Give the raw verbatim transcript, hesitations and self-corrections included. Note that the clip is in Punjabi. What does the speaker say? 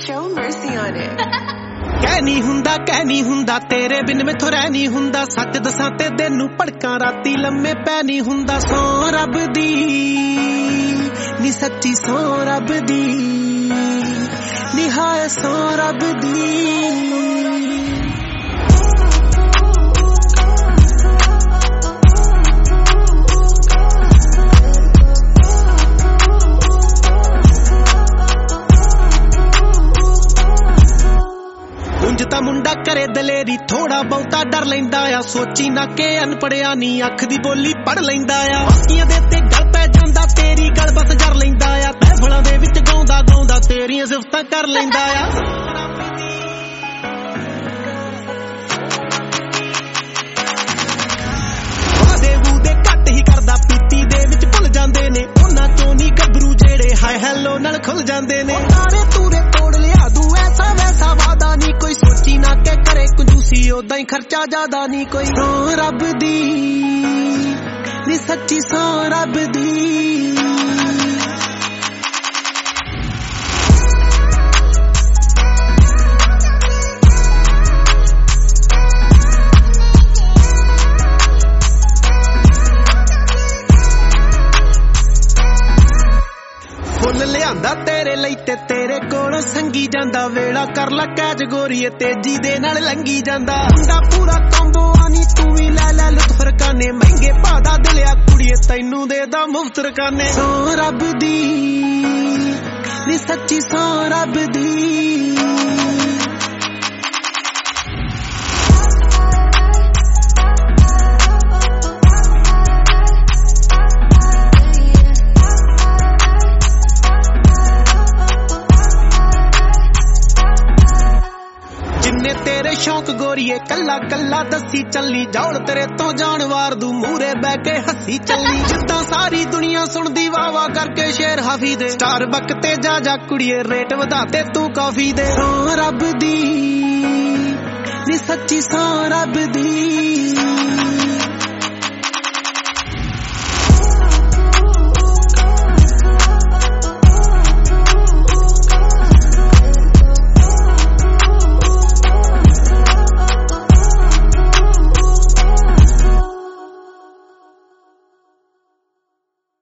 Show mercy on it. ਕਹਿ ਨਹੀਂ ਹੁੰਦਾ ਕਹਿ ਨਹੀਂ ਹੁੰਦਾ ਤੇਰੇ ਬਿਨ ਮੈਥੋਂ ਰਹਿ ਨਹੀਂ ਹੁੰਦਾ ਸੱਚ ਦੱਸਾਂ ਤੇ ਦਿਨ ਨੂੰ ਭੜਕਾਂ ਰਾਤੀ ਲੰਮੇ ਪੈ ਨਹੀਂ ਹੁੰਦਾ ਸੌ ਰੱਬ ਦੀ ਨੀ ਸੱਚੀ ਸੌ ਰੱਬ ਦੀ ਨੀ ਹਾਏ ਸੌ ਰੱਬ ਦੀ ਤਾਂ ਮੁੰਡਾ ਕਰੇ ਦਲੇਰੀ ਥੋੜਾ ਬਹੁਤਾ ਡਰ ਲੈਂਦਾ ਆ ਸੋਚੀ ਨਾ ਕਿ ਅਨਪੜਿਆ ਨੀ ਅੱਖ ਦੀ ਬੋਲੀ ਪੜ ਲੈਂਦਾ ਆ ਬਾਕੀਆਂ ਦੇ ਤੇ ਗਲ ਪੈ ਜਾਂਦਾ ਤੇਰੀ ਗਲ ਬਸ ਜਰ ਲੈਂਦਾ ਆ ਤਹਿਫਲਾਂ ਦੇ ਵਿੱਚ ਗਾਉਂਦਾ ਗਾਉਂਦਾ ਤੇਰੀਆਂ ਸਿਫਤਾਂ ਕਰ ਲੈਂਦਾ ਆ ਵਾਦੇ ਵੂਦੇ ਘੱਟ ਹੀ ਕਰਦਾ ਪੀਤੀ ਦੇ ਵਿੱਚ ਭੁੱਲ ਜਾਂਦੇ ਨੇ ਉਹਨਾਂ ਚੋਂ ਨੀ ਗੱਭਰੂ ਜਿਹੜੇ ਹਾਏ ਹੈਲੋ ਨਾਲ ਖੁੱਲ ਜਾਂਦੇ ਨੇ ਤਾਰੇ ਤੂਰੇ ਤੋੜ ਲਿਆ ਦੂ ਐਸਾ ਵੈਸਾ ਵਾਦਾ ਨੀ ਕੋਈ ਸੋਚੀ ਨਾ ਕਿ ਕਰੇ ਕੰਜੂਸੀ ਉਦਾਂ ਹੀ ਖਰਚਾ ਜ਼ਿਆਦਾ ਨੀ ਕੋਈ ਸੌ ਰੱਬ ਦੀ ਨੀ ਸੱਚੀ ਸੌ ਰੱਬ ਦੀ ਫੁੱਲ ਲਿਆਂਦਾ ਤੇਰੇ ਲਈ ਤੇ ਤੇਰੇ ਕੋਲੋਂ ਸੰਗੀ ਜਾਂਦਾ ਵੇਲਾ ਕਰ ਲਾ ਕੈਚ ਗੋਰੀਏ ਤੇਜੀ ਦੇ ਨਾਲ ਲੰਗੀ ਜਾਂਦਾ ਹੁੰਦਾ ਪੂਰਾ ਕੰਬੋ ਆਨੀ ਤੂੰ ਵੀ ਲੈ ਲੈ ਲੁਤਫ ਰਕਾਨੇ ਮਹਿੰਗੇ ਭਾਦਾ ਦਿਲਿਆ ਕੁੜੀਏ ਤੈਨੂੰ ਦੇ ਦਾ ਮੁਫਤ ਰਕਾਨੇ ਸੌ ਰੱਬ ਦੀ ਨੀ ਸੱਚੀ ਸੌ ਰੱਬ ਦੀ ਤੇਰੇ ਸ਼ੌਕ ਗੋਰੀਏ ਕੱਲਾ ਕੱਲਾ ਦੱਸੀ ਚੱਲੀ ਜੌਲ ਤੇਰੇ ਤੋਂ ਜਾਣ ਵਾਰ ਦੂ ਮੂਰੇ ਬਹਿ ਕੇ ਹੱਸੀ ਚੱਲੀ ਜਿੱਦਾਂ ਸਾਰੀ ਦੁਨੀਆ ਸੁਣਦੀ ਵਾਹ ਵਾਹ ਕਰਕੇ ਸ਼ੇਰ ਹਾਫੀ ਦੇ ਸਟਾਰ ਬੱਕ ਤੇ ਜਾ ਜਾ ਕੁੜੀਏ ਰੇਟ ਵਧਾ ਤੇ ਤੂੰ ਕਾਫੀ ਦੇ ਸੌ ਰੱਬ ਦੀ ਨੀ ਸੱਚੀ ਸੌ ਰੱਬ ਦੀ